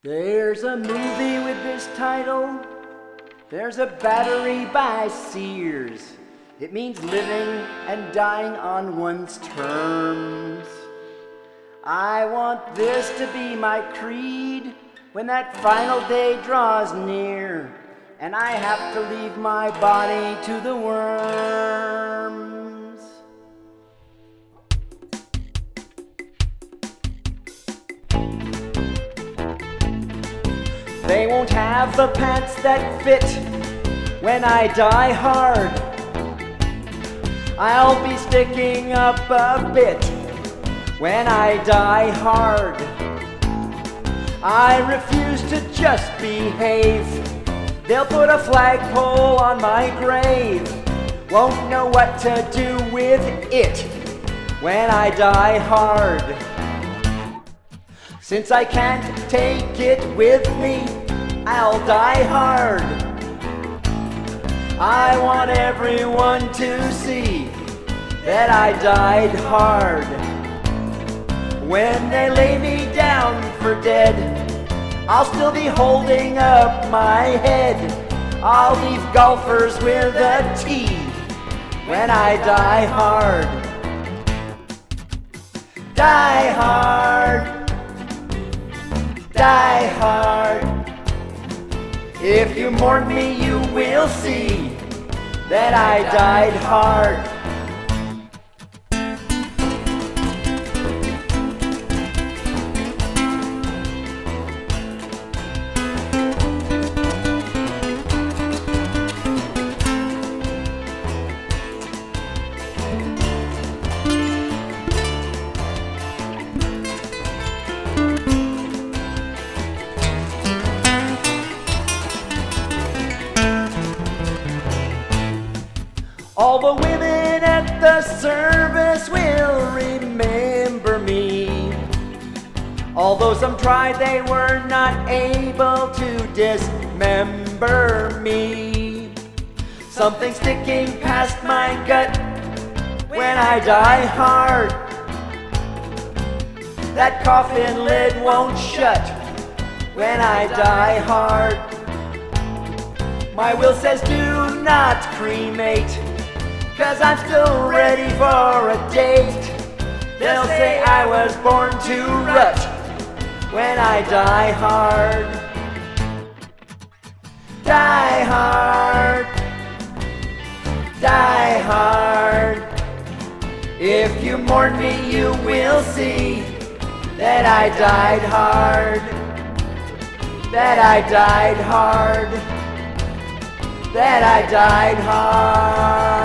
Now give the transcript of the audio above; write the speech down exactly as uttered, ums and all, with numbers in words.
There's a movie with this title. There's a battery by Sears. It means living and dying on one's terms. I want this to be my creed when that final day draws near and I have to leave my body to the worms. They won't have the pants that fit when I die hard. I'll be sticking up a bit when I die hard. I refuse to just behave. They'll put a flagpole on my grave. Won't know what to do with it when I die hard. Since I can't take it with me, I'll die hard. I want everyone to see that I died hard. When they lay me down for dead, I'll still be holding up my head. I'll leave golfers with a tee when I die hard. Die hard. Die hard. If you mourn me, you will see that I died hard. All the women at the service will remember me. Although some tried, they were not able to dismember me. Something sticking past my gut when I die hard. That coffin lid won't shut when I die hard. My will says do not cremate, 'cause I'm still ready for a date. They'll say I was born to rut when I die hard. Die hard. Die hard. If you mourn me, you will see that I died hard. That I died hard. That I died hard.